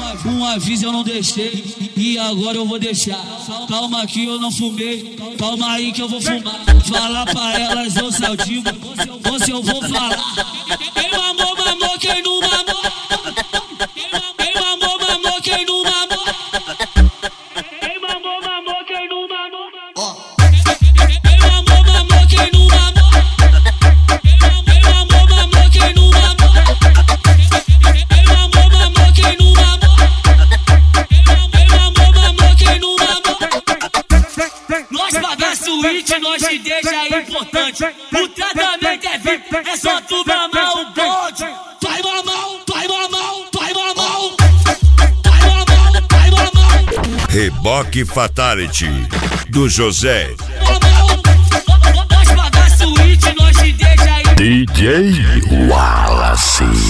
Um aviso eu não deixei e agora eu vou deixar. Calma que eu não fumei, calma aí que eu vou fumar. Fala pra elas, ô Saldinho, você eu vou falar. Quem mamou, mamou, quem não mamou. Quem mamou, mamou, quem não mamou. Quem mamou, mamou, quem não mamou. Quem mamou, mamou, quem não mamou. Quem mamou, mamou, quem não mamou. Quem mamou, mamou, quem não mamou. Quem mamou, mamou, quem não mamou. Nós paga suíte, nós te deixa importante. O tratamento é VIP, é só tu mamar o bonde. Vai mamar, vai mamar, vai mamar. Vai mamar, vai mamar. Reboque Fatality do José. Nós paga suíte, nós te deixa DJ Wallace.